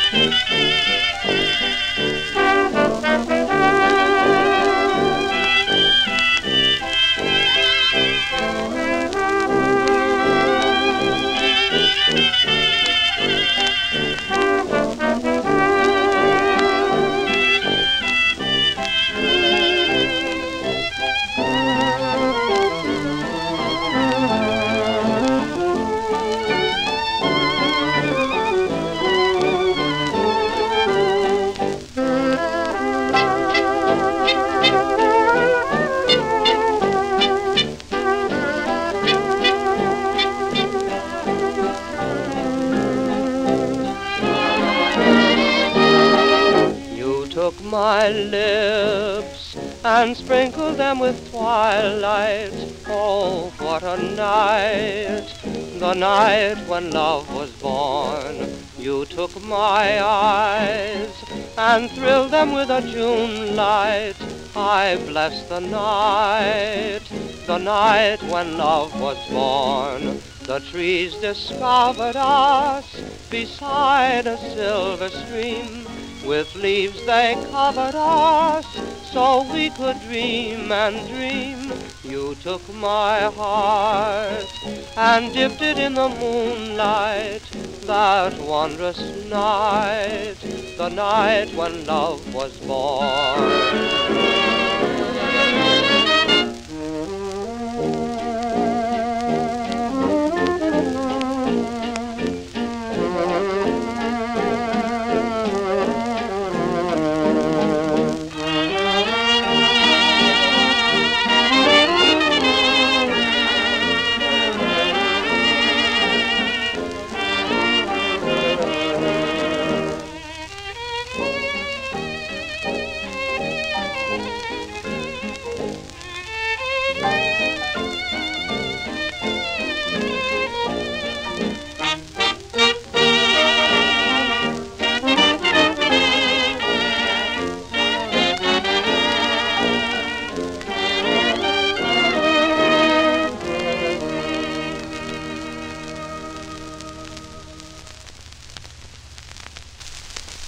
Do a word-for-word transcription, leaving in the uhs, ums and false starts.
Took my lips and sprinkled them with twilight. Oh, what a night, the night when love was born. You took my eyes and thrilled them with a June light. I bless the night, the night when love was born. The trees discovered us beside a silver stream. With leaves they covered us so we could dream and dream. You took my heart and dipped it in the moonlight. That wondrous night, the night when love was born.